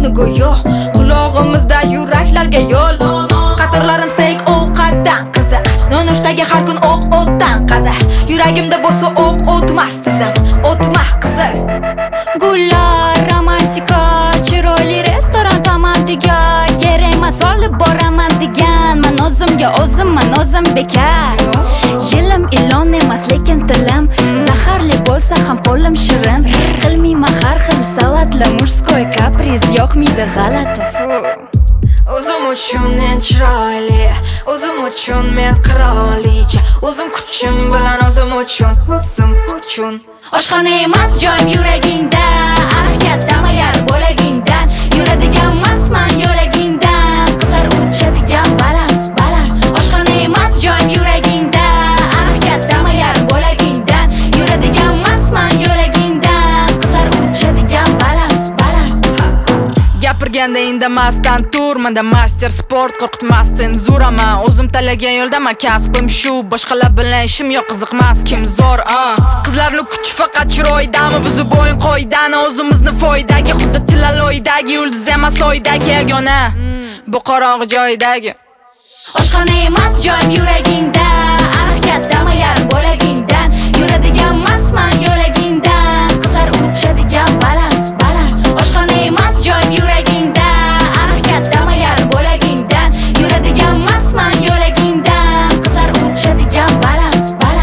qo'shiqni go'yo qulog'imizda yuraklarga yo'l. Qatorlarim steak ovqatdan qiziq, nonushtaga har kun o'tdan qaza. Yuragimda bo'lsa o'tmas tizim, o'tma qizil. Gullar romantika, chiroyli restoran tomondiga, kerak emas olib boraman degan. Men o'zim bekar. Yilim ilon emas lekin tilim zaharli bo'lsa ham qo'lim shirin. Qilmayman har xil salatli murskoy kapriz, yo'qmidi g'alati. O'zim uchun men chiroyli, o'zim uchun men qirolicha, o'zim kuchim bilan o'zim uchun. Oshxona emas joyim yuragingda, kattama yarim bo'lagingdan. Yuradigan emasman yo'lagingdan, qizlar uchadigan baland. Oshxona emas joyim yuragingda, kattama yarim bo'lagingdan. Yuradigan emasman yo'lagingdan, qizlar uchadigan baland. Gapirganda indamasdan tur, menda master sport, qo'rqitmasdan zuraman. O'zim tanlagan yo'ldaman, kasbim shu, boshqalar bilan ishim yo'q, qiziqmas kim zo'r. Qizlarning kuchi faqat chiroydami, biz bo'yin qo'ydani, o'zimizni foydaga, xuddi tilaloydagi yulduz emas oydagi yagona, bu qorong'i joydagi. Oshxona emas joyim yuragingda, kattama yarim bo'lagingdan. Yuradigan emasman yo'lagingdan, qizlar uchadigan baland. Oshxona emas joyim yuragingda, kattama yarim bo'lagingdan. Yuradigan emasman yo'lagingdan, qizlar uchadigan baland.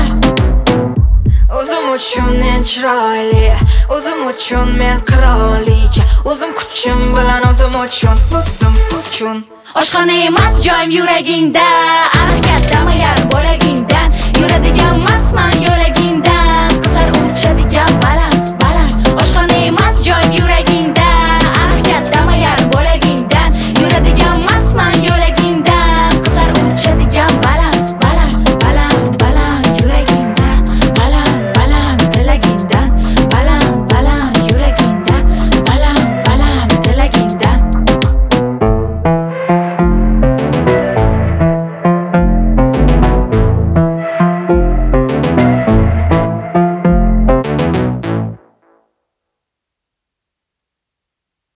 O'zim uchun men chiroyli, o'zim uchun men qirolicha, o'zim kuchim bilan o'zim uchun. Oshxona emas joyim yuragingda, kattama yarim bo'lagingdan. Yuradigan emasman yo'lagingdan.